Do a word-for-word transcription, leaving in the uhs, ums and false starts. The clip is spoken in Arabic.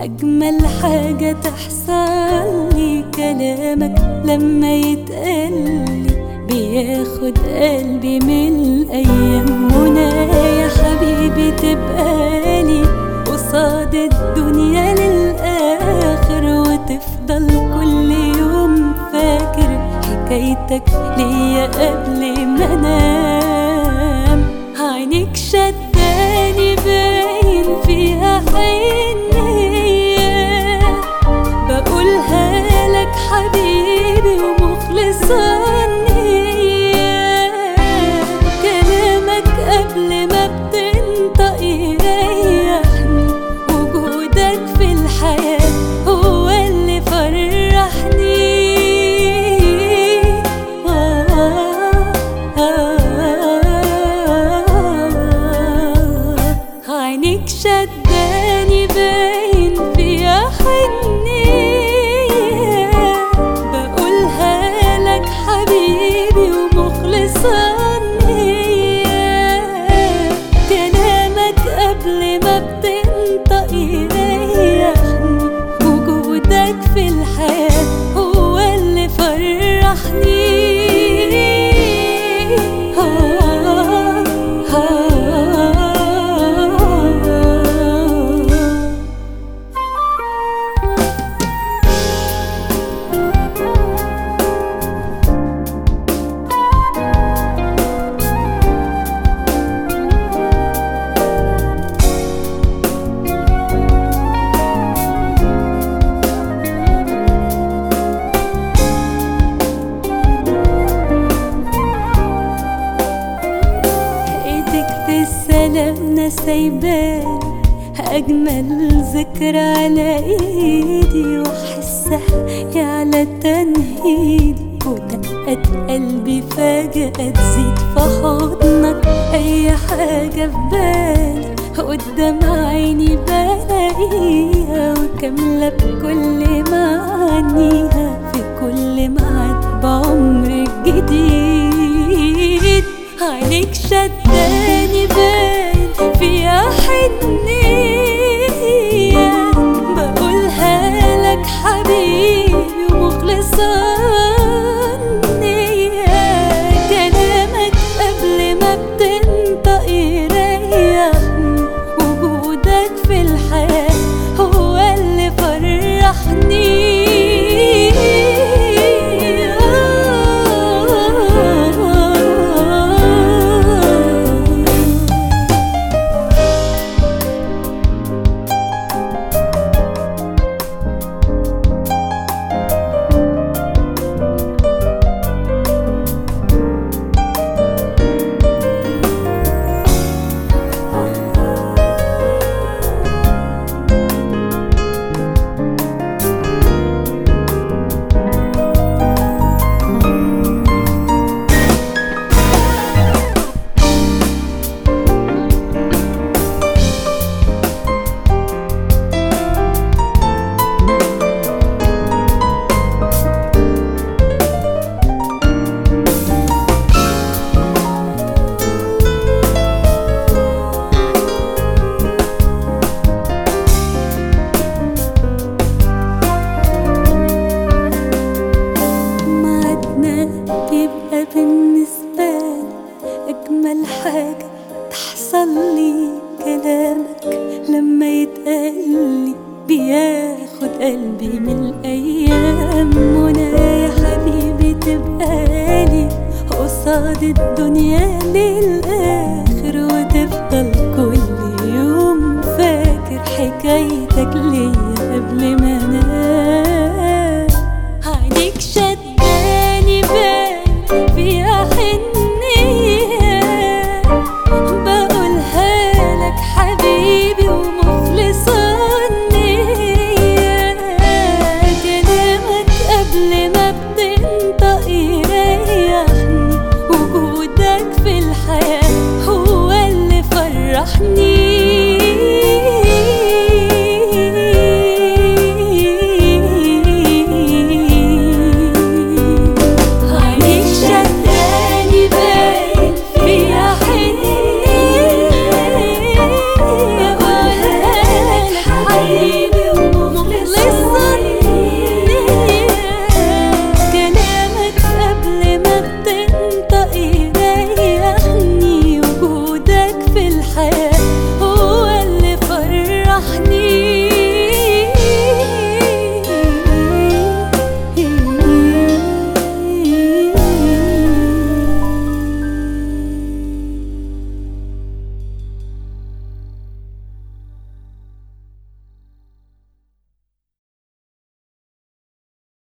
أجمل حاجة تحصل لي كلامك لما يتقلي بياخد قلبي من الأيام. منى يا حبيبي تبقالي قصاد الدنيا للآخر، وتفضل كل يوم فاكر حكايتك ليا قبل ما انام. عينيك شداني باين فيها حنية، بقولها لك حبيبي ومخلصة نية. كلامك قبل ما بتنطق يريحني، وجودك في الحياة هو اللي فرحني. عينيك شداني باين فيها حنية، بقولها لك حبيبي ومخلصة نية. كلامك قبل ما بتنطق يريحني، وجودك في الحياة هو اللي فرحني. سلامنا سايبان أجمل ذكرى على إيدي، وأحسها يعلى تنهيدي، ودقات قلبي فجأة تزيد في حضنك. أي حاجة في بالي قدام عيني بلاقيها، وكاملة بكل معانيها في كل ميعاد بعمر جديد. عينيك شداني باين فيها حنية، بقولها لك حبيبي ومخلصة نية. كلامك قبل ما بتنطق يريحني، وجودك في الحياة هو اللي فرحني. يبقى بالنسبة لي أجمل حاجة تحصل لي كلامك لما يتقالي بياخد قلبي من الأيام. منى يا حبيبي تبقالي قصاد الدنيا للآخر، وتفضل كل يوم فاكر حكايتك ليا قبل ما انام.